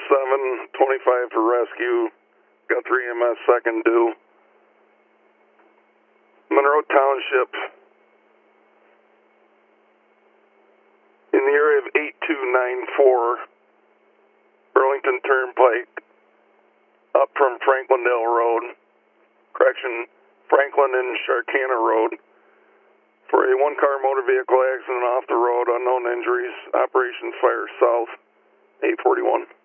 7, 25 for rescue. Got 3 EMS second due. Monroe Township. In the area of 8294, Burlington Turnpike, up from Franklindale Road, Franklin and Sharkana Road, for a one-car motor vehicle accident off the road, unknown injuries, operations fire south, 841.